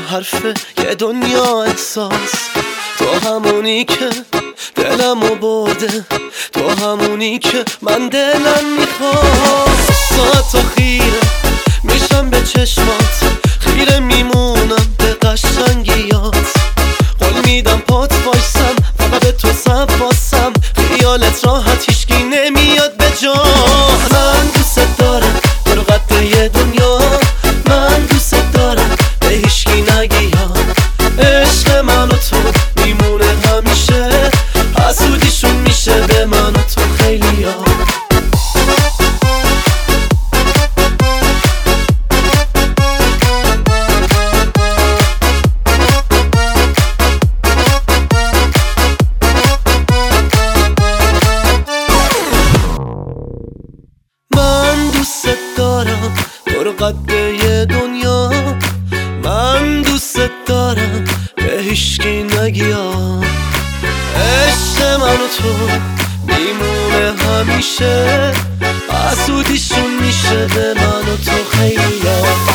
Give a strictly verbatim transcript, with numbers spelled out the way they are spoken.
حرفه یه دنیا احساس. تو همونی که دلمو برده، تو همونی که من دلم میخواد. ساعت تا خیره میشم به چشمات، خیره میمونم به قشنگیات. قول میدم پات وایسم فقط به تو سباسم، خیالت راحت هیچکی نمیاد به جا. من دوست دارم تو رو قد یه دنیا، من دوست دارم به هیچکی نگی یا. عشق من و تو میمونه همیشه، حسودیشون میشه به من و تو خیلی ها. من دوست دارم تو رو قد یه دنیا، من دوست دارم به هیچکی نگی ها. عشق من و تو میمونه همیشه، حسودیشون میشه به من و تو خیلی ها.